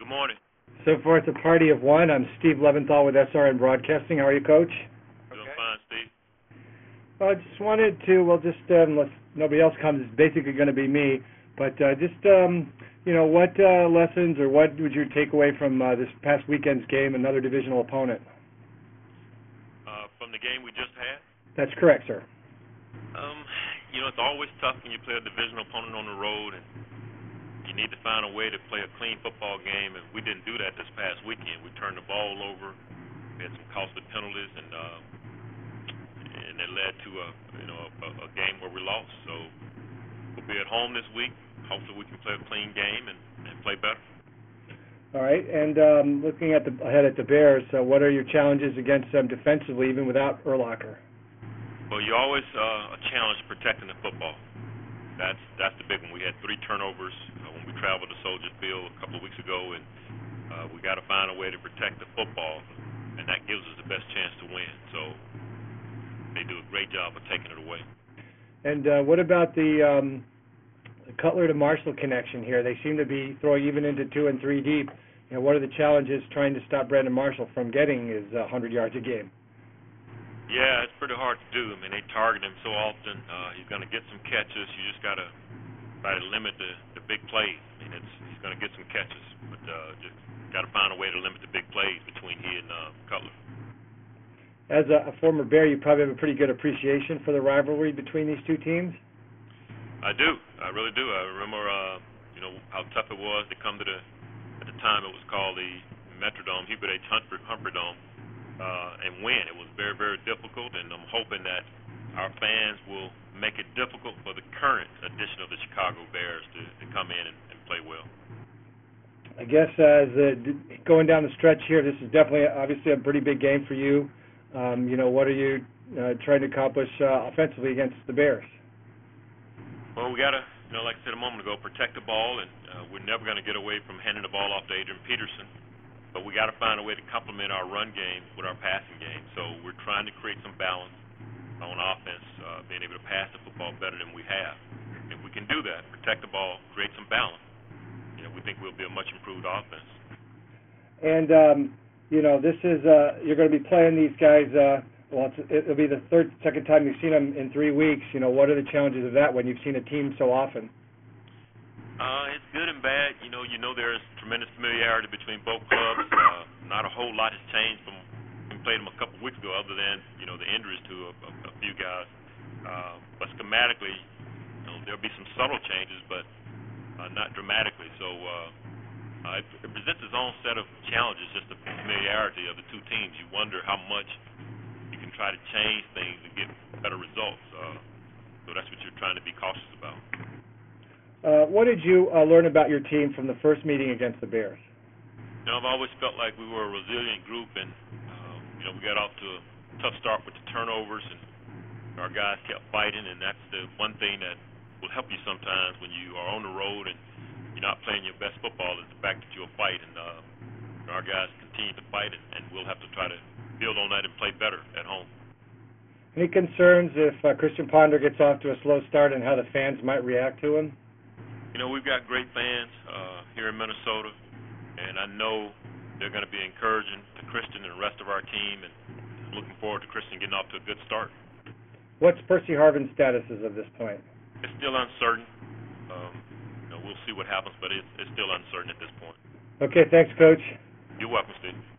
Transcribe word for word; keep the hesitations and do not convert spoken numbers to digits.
Good morning. So far, it's a party of one. I'm Steve Leventhal with S R N Broadcasting. How are you, Coach? Doing okay. Fine, Steve. Well, I just wanted to, well, just um, unless nobody else comes, it's basically going to be me. But uh, just, um, you know, what uh, lessons or what would you take away from uh, this past weekend's game, another divisional opponent? Uh, from the game we just had? That's correct, sir. Um, you know, it's always tough when you play a divisional opponent on the road, and you need to find a way to play a clean football game, and we didn't do that this past weekend. We turned the ball over, we had some costly penalties, and uh, and it led to a you know a, a game where we lost. So we'll be at home this week. Hopefully, we can play a clean game and, and play better. All right, and um, looking at the ahead at the Bears, uh, what are your challenges against them defensively, even without Urlacher? Well, you always uh, a challenge protecting the football. That's that's the big one. We had three turnovers uh, when we traveled to Soldier Field a couple of weeks ago, and uh, we got to find a way to protect the football, and that gives us the best chance to win. So they do a great job of taking it away. And uh, what about the, um, the Cutler to Marshall connection here? They seem to be throwing even into two and three deep. You know, what are the challenges trying to stop Brandon Marshall from getting his uh, one hundred yards a game? Yeah, it's pretty hard to do. I mean, they target him so often. Uh, he's going to get some catches. You just got to try to limit the, the big plays. I mean, it's, he's going to get some catches, but uh, just got to find a way to limit the big plays between he and uh, Cutler. As a, a former Bear, you probably have a pretty good appreciation for the rivalry between these two teams. I do. I really do. I remember, uh, you know, how tough it was to come to the, at the time it was called the Metrodome, Hubert H. Humphrey, Humphrey Dome. Uh, and win. It was very, very difficult, and I'm hoping that our fans will make it difficult for the current edition of the Chicago Bears to, to come in and, and play well. I guess as uh, going down the stretch here, this is definitely, obviously, a pretty big game for you. Um, you know, what are you uh, trying to accomplish uh, offensively against the Bears? Well, we got to, you know, like I said a moment ago, protect the ball, and uh, we're never going to get away from handing the ball off to Adrian Peterson. But we got to find a way to complement our run game with our passing game. So we're trying to create some balance on offense, uh, being able to pass the football better than we have. If we can do that, protect the ball, create some balance, you know, we think we'll be a much improved offense. And um, you know, this is uh, you're going to be playing these guys. Uh, well, it's, it'll be the third, second time you've seen them in three weeks. You know, what are the challenges of that when you've seen a team so often? Uh, it's good and bad. You know, you know there's tremendous familiarity between both clubs. Uh, not a whole lot has changed from when we played them a couple of weeks ago, other than you know the injuries to a, a, a few guys. Uh, but schematically, you know, there'll be some subtle changes, but uh, not dramatically. So uh, uh, it, it presents its own set of challenges, just the familiarity of the two teams. You wonder how much you can try to change things and get better results. Uh, so that's what you're trying to be cautious about. Uh, what did you uh, learn about your team from the first meeting against the Bears? You know, I've always felt like we were a resilient group, and uh, you know, we got off to a tough start with the turnovers, and our guys kept fighting, and that's the one thing that will help you sometimes when you are on the road and you're not playing your best football is the fact that you'll fight, and uh, our guys continue to fight, and, and we'll have to try to build on that and play better at home. Any concerns if uh, Christian Ponder gets off to a slow start and how the fans might react to him? You know, we've got great fans uh, here in Minnesota, and I know they're going to be encouraging to Christian and the rest of our team, and I'm looking forward to Christian getting off to a good start. What's Percy Harvin's status as of this point? It's still uncertain. Um, you know, we'll see what happens, but it's, it's still uncertain at this point. Okay, thanks, Coach. You're welcome, Steve.